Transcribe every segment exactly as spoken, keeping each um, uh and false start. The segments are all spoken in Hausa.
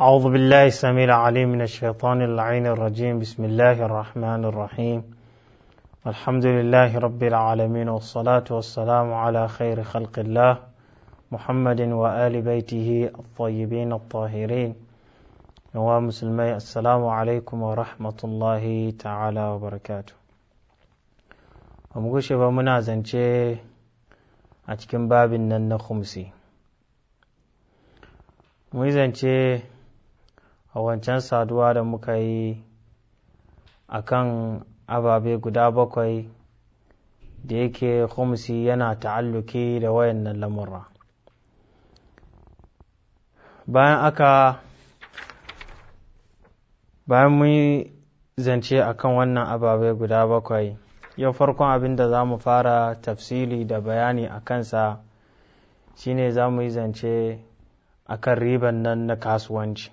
أعوذ بالله السميع العليم من الشيطان اللعين الرجيم. بسم الله الرحمن الرحيم. الحمد لله رب العالمين، والصلاة والسلام على خير خلق الله محمد وآل بيته الطيبين الطاهرين. نوام مسلمي، السلام عليكم ورحمة الله تعالى وبركاته. ومغوشي بمنازنشي أتكن باب النن خمسي muizance a wancan saduwa da muka yi a kan ababe guda bakwai da yake khumsi yana ta'alluki da wayannan lamurra. Bayan aka bayan mun zance akan wannan ababe guda bakwai, yau farkon abin da za mu fara tafsili da bayani a kansa shine za mu yi zance akan riban nan na kasuwanci.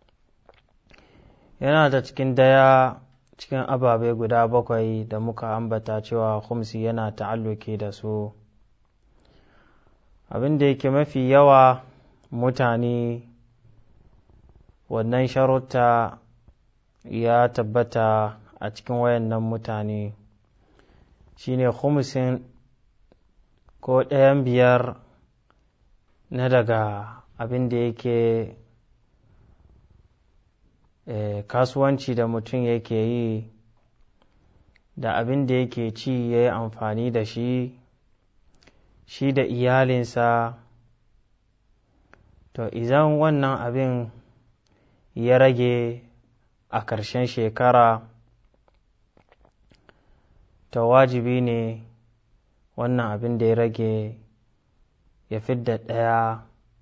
Yana da cikin daya cikin ababe guda bakwai da muka ambata cewa khumsi yana ta'alluki da su. Abin da yake mafi yawa mutane wannan sharuta ya tabbata a cikin wayannan mutane shine khumsin ko ɗayan biyar na daga abin da yake e, kasuwanci da mutum yake yi da abin da yake ci ya yi amfani da shi shi da iyalinsa. To idan wannan abin ya rage a ƙarshen shekara, to wajibi ne wannan abin da ya rage ya fidda ɗaya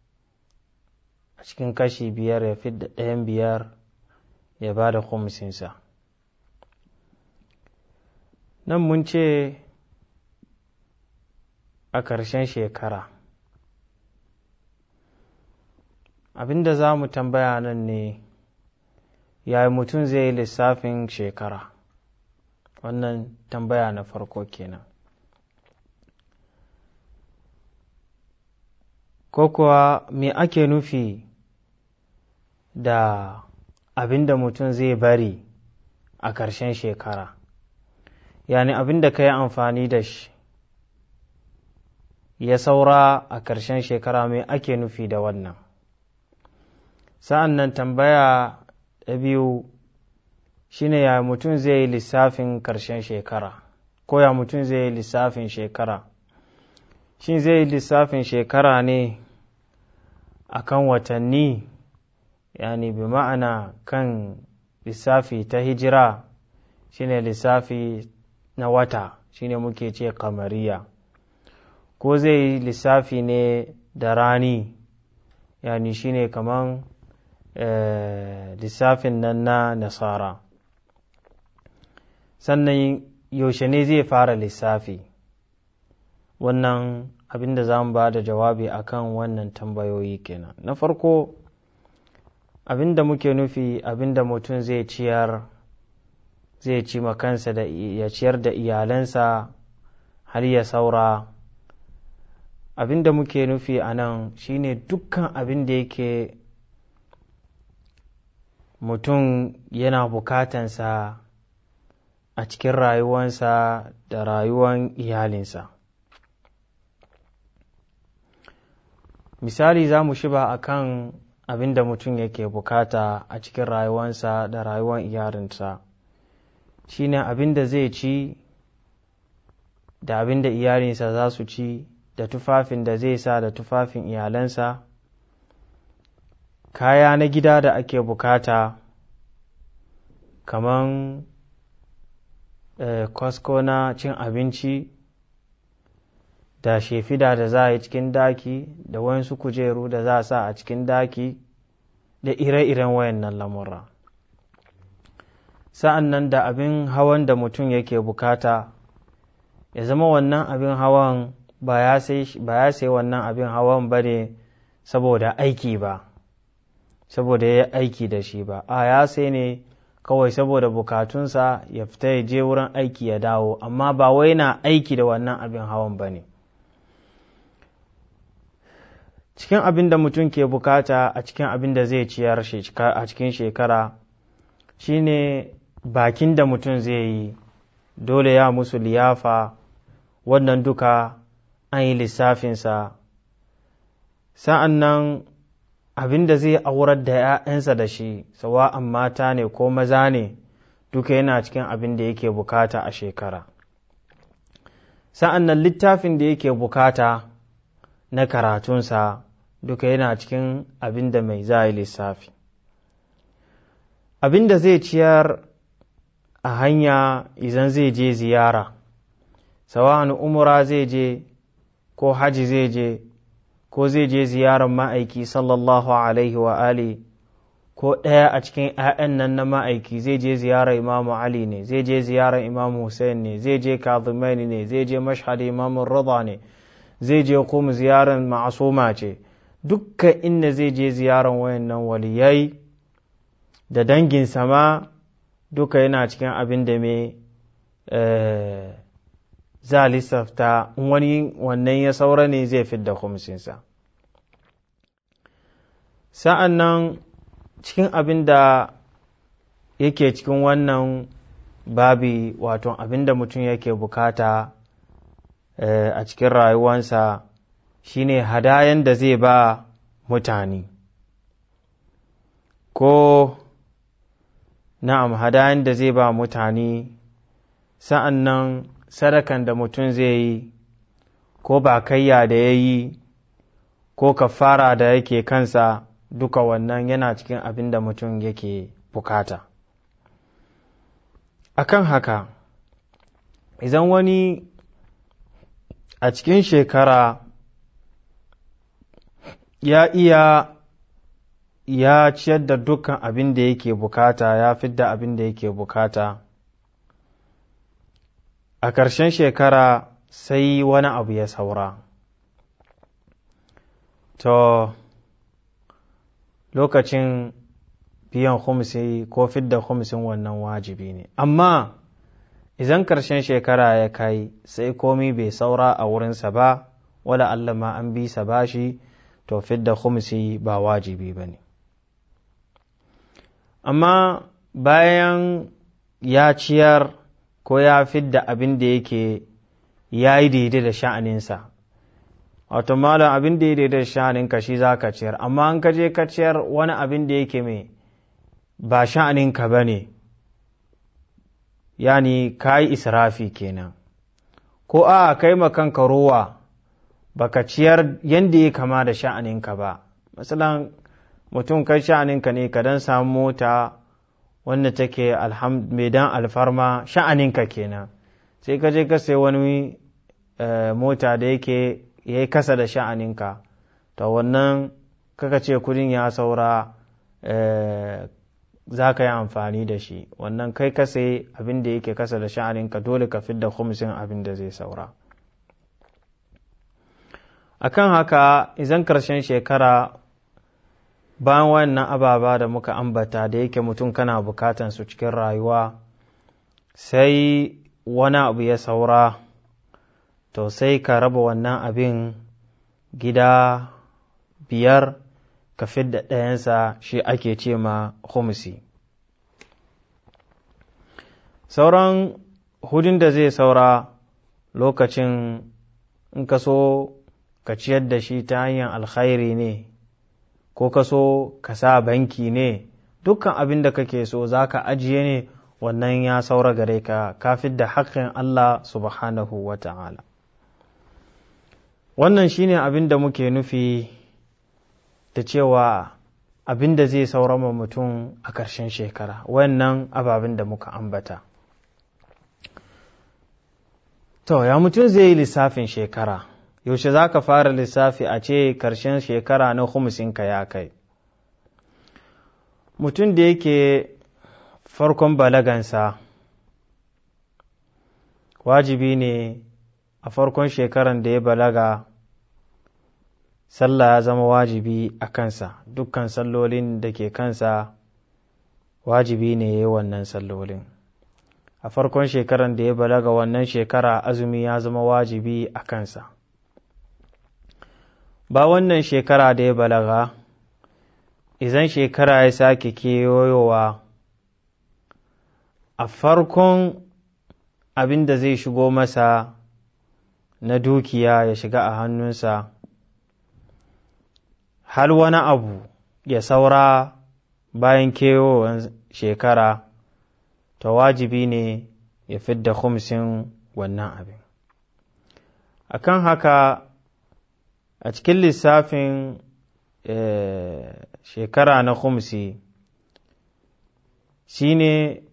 a cikin kashi biyar, ya fidda ɗayan biyar ya ba da khumsinsa. Nan mun ce a ƙarshen shekara. Abinda za mu tambaya nan ne, yaya mutum zai yi lissafin shekara? Wannan tambaya na farko kenan. Ko kuwa me ake nufi da abin da mutum zai bari a ƙarshen shekara? Yani abin da ka yi amfani da shi ya saura a ƙarshen shekara, me ake nufi da wannan? Sa'an nan tambaya ta biyu shi ne, ya mutum zai yi lissafin ƙarshen shekara, ko ya mutum zai yi lissafin shekara? Shin zai yi lissafin shekara ne a kan watanni, yani bi ma'ana kan lissafi ta hijira shine lissafi na wata, shine muke ce kamariya, ko zai yi lissafi ne da rani, yani shine kaman eh, lissafin nan na nasara? Sannan yaushe ne zai fara lissafi? Wannan abinda za mu ba da jawabi akan wannan tambayoyi kenan. Na farko, abinda muke nufi abinda mutum zai ciyar zai ci makansa da ya ciyar da iyalansa har ya saura. Abinda muke nufi a nan shine dukkan abin da yake mutum yana bukatansa a cikin rayuwansa da rayuwan iyalinsa. Misali za mu shiba a kan abin da mutum yake bukata a cikin rayuwansa da rayuwan iyalinsa, shi ne abin da zai ci da abin da iyalinsa za su ci, da tufafin da zai sa da tufafin iyalansa, kaya na gida da ake bukata kaman eh, kwasko na cin abinci, da shefida da za a yi cikin daki, da wayansu kujeru da za a sa a cikin daki, da ire-iren wayannan lamura. Sa'an nan da abin hawan da mutum yake bukata, ya zama wannan abin hawan ba ya sai wannan abin hawan ba ne saboda aiki ba, saboda ya yi aiki da shi ba, a ya sai ne kawai saboda bukatunsa ya fita ya je wurin aiki ya dawo, amma ba wai na aiki da wannan abin hawan ba ne. cikin abin da mutum ke bukata a cikin abin da zai ciyar a cikin shekara shine bakin da mutum zai yi dole ya musu liyafa, wannan duka an yi lissafinsa. Sa'an nan abin da zai aurar da ‘ya'yansa da shi, sawa'an mata ne ko maza ne, duka yana cikin abin da yake bukata a shekara. Sa'an nan littafin da yake bukata na karatunsa duka yana cikin abin da mai za yi lissafi. Abin da zai ciyar a hanya idan zai je ziyara, sawa'an umura zai je ko haji zai je ko zai je ziyarar ma'aiki sallallahu alaihi wa ali, ko ɗaya a cikin ‘ya'yan nan na ma'aiki zai je ziyarar imamu Ali ne, zai je ziyarar imamu Hussein ne, zai je Kazimaini ne, zai je mashhad imamu Rida ne, zai je kuma ziyarar ma'asuma ce, dukkan inda zai je ziyarar wayannan waliyai da dangin sama duka yana cikin abin da mai za lissafta, wani wannan ya saura ne zai fidda kumsinsa. Sa'an nan cikin abin da yake cikin wannan babi, wato abin da mutum yake bukata a cikin rayuwansa shine hadayen da zai ba mutane, ko na'am hadayen da zai ba mutane, sa'an nan sadakan da mutum zai yi, ko bakayya da ya yi, ko kafara da yake kansa, duka wannan yana cikin abin da mutum yake bukata. Akan haka, idan wani a cikin shekara ya iya ya ciyar da dukkan abin da yake bukata, ya fidda abin da yake bukata, a ƙarshen shekara sai wani abu ya saura, to lokacin biyan khumsi ko fidda khumsin wannan wajibi ne. Amma idan ƙarshen shekara ya kai sai komi bai saura a wurinsa ba, wala Allah ma an bi sa bashi, to fidda khumsi ba wajibi ba ne. Amma bayan ya ciyar ko ya fidda abin da yake ya yi daidai da sha'aninsa, wato malam abin da ya daidai da sha'aninka shi za ka ciyar, amma an ka je ka ciyar wani abin da yake mai ba sha'aninka ba ne, yani ka yi israfi kenan, ko a kai makanka rowa ba ka ciyar yadda ya kama da sha'aninka ba. Masalan mutum kai sha'aninka ne ka dan samu mota wanda take mai dan alfarma, sha'aninka kenan, sai ka je ka sai wani mota da yake ya yi kasa da sha'aninka, to wannan kaka ce kudin ya saura za ka yi amfani da shi, wannan kai ka sai abin da yake kasa da sha'aninka, dole ka fidda khumsin abin da zai saura. Akan haka idan karshen shekara bayan wannan ababa da muka ambata da yake mutum kana bukatan su cikin rayuwa, sai wani abu ya saura, to sai ka raba wannan abin gida biyar ka fidda ɗayansa, shi ake ce ma khumsi. Sauran hudun da zai saura lokacin in ka so ka ciyar da shi ta hanyar alkhairi ne, ko ka so ka sa banki ne, dukkan abin da kake so za ka ajiye ne, wannan ya saura gare ka, ka fidda haƙƙin Allah subhanahu wa ta'ala. Wannan shine abin da muke nufi da cewa abin da zai saura ma mutum a ƙarshen shekara, wannan ababin da muka ambata. To, ya mutum zai yi lissafin shekara, yaushe za ka fara lissafi a ce ƙarshen shekara na khumsinka ya kai? Mutum da yake farkon balagansa, wajibi ne a farkon shekaran da ya balaga, sallah ya zama wajibi a kansa, dukkan sallolin da ke kansa wajibi ne ya yi wannan sallolin. A farkon shekaran da ya balaga wannan shekara azumi ya zama wajibi a kansa. ba wannan shekara da ya balaga, idan shekara ya sake kewayowa, a farkon abin da zai shigo masa na dukiya ya shiga a hannunsa, har wani abu ya saura bayan kewowar shekara, ta wajibi ne ya fidda khumsin wannan abin. Akan haka a cikin lissafin shekara na khumsi shi ne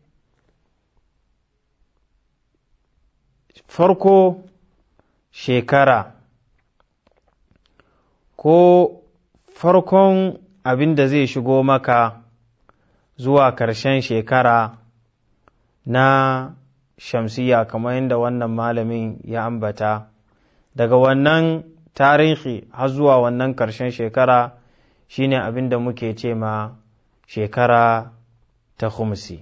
farko shekara ko farkon abin da zai shigo maka zuwa ƙarshen shekara na shamsiya, kamar yadda wannan malamin ya ambata, daga wannan tarihi har zuwa wannan ƙarshen shekara shine abin da muke ce ma shekara ta khumsi.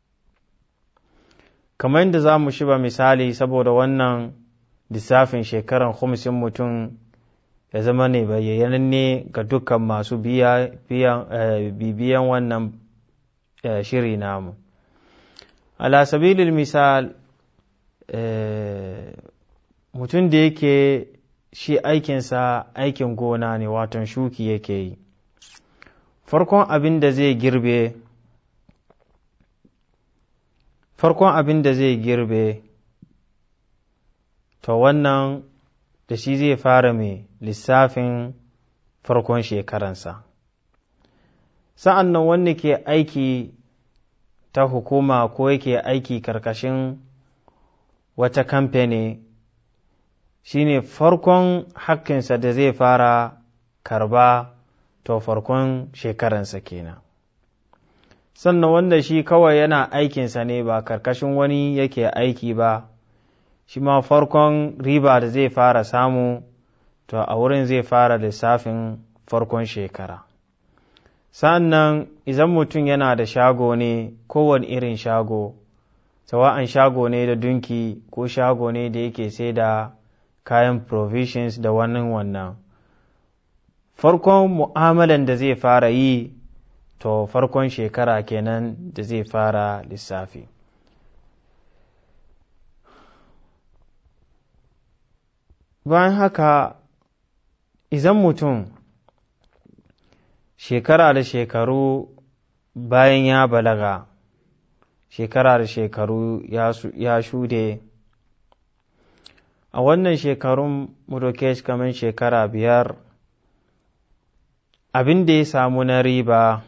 Kamar yadda za mu shiba misali, saboda wannan lissafin shekaran khumsin mutum ya zama ne bayyananne ga dukkan masu bibiyan wannan shiri namu. Ala sabilil misal, mutum da yake shi aikinsa aikin gona ne, waton shuki yake yi, farkon abin da zai girbe farkon abin da zai girbe to wannan da shi zai fara mai lissafin farkon shekaransa. Sa'an nan wanda ke aiki ta hukuma ko yake aiki karkashin wata kamfani, shi ne farkon hakkinsa da zai fara karba to farkon shekaransa kenan. Sannan wanda shi kawai yana aikinsa ne ba karkashin wani yake aiki ba, shi ma farkon riba da zai fara samu to a wurin zai fara lissafin farkon shekara. Sannan idan mutum yana da shago ne, kowane irin shago, sawa'an shago ne da dunki ko shago ne da yake sai da kayan provisions da wannan wannan, farkon mu'amalan da zai fara yi to farkon shekara kenan da zai fara lissafi. Bayan haka, idan mutum shekara da shekaru bayan ya balaga, shekara da shekaru ya shude, a wannan shekarun mudokesh kamar shekara biyar, abin da ya samu na riba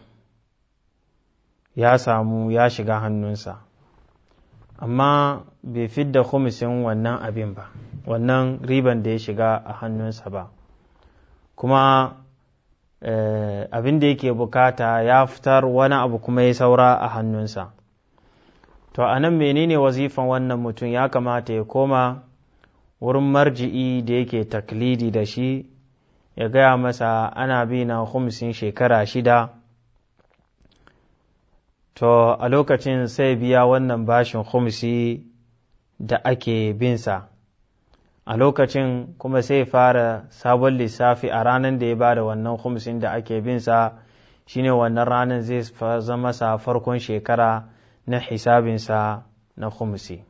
ya samu ya shiga hannunsa, amma bai fidda khumsin wannan abin ba, wannan riban da ya shiga a hannunsa ba, kuma eh, abin da yake bukata ya fitar wani abu kuma ya saura a hannunsa. To a nan menene wazifan wannan mutum? Ya kamata ya koma wurin marji'i da yake taklidi da shi, ya gaya masa ana bi na khumsin shekara shida, to a lokacin sai biya wannan bashin khumsi da ake binsa, a lokacin kuma sai fara sabon lissafi a ranar da ya ba da wannan khumsin da ake binsa, shine wannan ranar zai zama sa farkon shekara na hisabinsa na khumsi.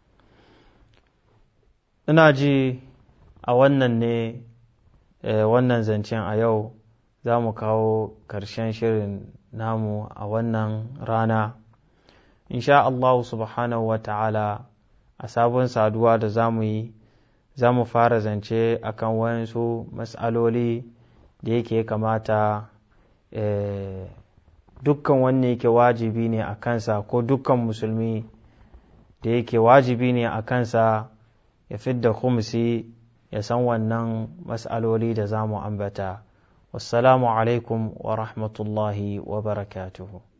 Ina ji a wannan ne wannan zancen a yau za mu kawo ƙarshen shirin namu a wannan rana. Insha Allah subhanahu wa ta'ala a sabon saduwa da za mu yi, za mu fara zance akan wayansu mas'aloli da yake kamata dukkan wanne yake wajibi ne a kansa, ko dukkan musulmi da yake wajibi ne a kansa ya fidda khumsi, ya san wannan mas'aloli da za mu ambata. Wassalamu alaikum wa rahmatullahi wa barakatuhu.